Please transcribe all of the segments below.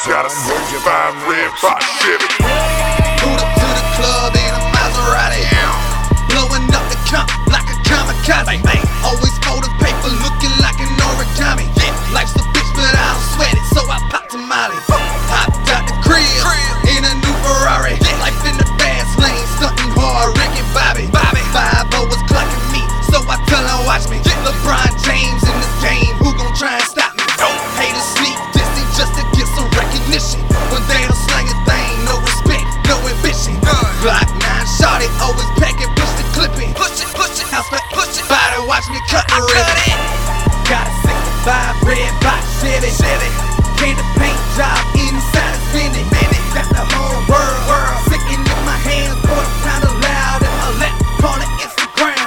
Got a 65 red box Chevy. Pulled up to the club in a Maserati, blowing up the comp like a kamikaze. Always folding paper, looking like an origami. Life's a bitch, but I don't sweat it, so I pop to Molly. Hopped out the crib in a new Ferrari. Life in the fast lane, stunting hard, Rick and Bobby. 5-0 was clocking me, so I tell her watch me. LeBron James in this game, who gon' try and stop me? Haters sneak dissing just to get some recognition. When they don't slang a thing, no respect, no ambition. Glock 9 shot it, always packing, push the clip in. Push it, house back, push it. Body watch me cut the ribbon. Got a 65 red box Chevy. Candy paint job inside is Benny. Got the whole world sitting in my hands, boy, kinda loud in my lap, on the Instagram.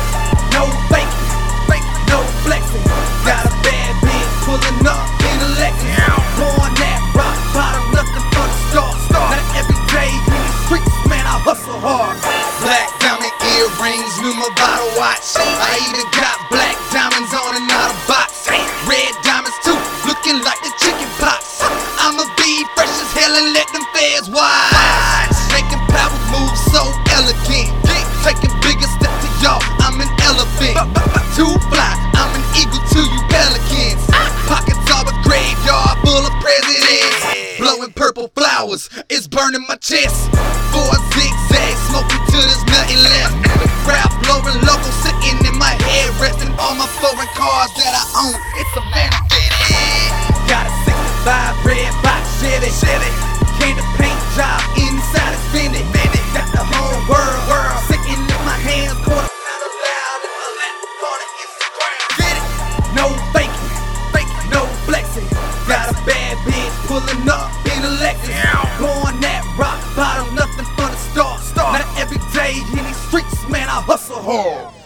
No faking, no flexing. Got a bad bitch pulling up in a Lexus. Born that rock bottom, nothing for the start. Now every day in the streets, man, I hustle hard. Black diamond earrings, new Movado watch. I even got black diamonds on and out of box. Red diamonds too, looking like the chicken pox. I'ma be fresh as hell and let them feds watch. Making power moves so elegant, taking bigger steps to y'all, I'm an elephant. Too fly, I'm an eagle to you pelicans. Pockets all a graveyard full of presidents. Blowing purple flowers, it's burning my chest. 4 zigzags, smoking till there's nothing left. The Ralph Lauren logo sitting in my head, resting on my foreign cars that I own. It's a benefit. Got a 65 red box Chevy. Candy paint job inside is Benny. Got the whole world sitting in my hands, quarter pound of loud in my lap, on the Instagram. Get it? No faking, no flexing. Got a bad bitch pulling up in a Lexus. Born that rock bottom, nothing for the start. Now every day in these streets, man, I hustle hard.